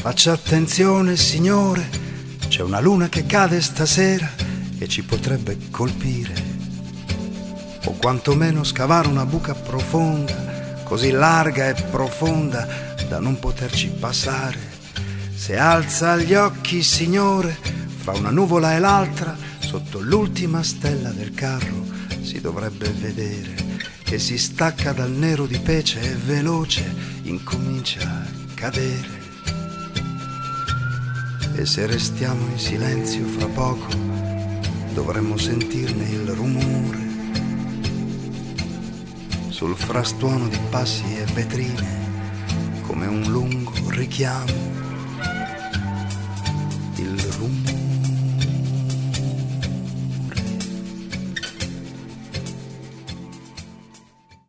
Faccia attenzione, signore, c'è una luna che cade stasera e ci potrebbe colpire. O quantomeno scavare una buca profonda, così larga e profonda da non poterci passare. Se alza gli occhi, signore, fra una nuvola e l'altra, sotto l'ultima stella del carro si dovrebbe vedere che si stacca dal nero di pece e veloce incomincia a cadere. E se restiamo in silenzio fra poco dovremmo sentirne il rumore sul frastuono di passi e vetrine, come un lungo richiamo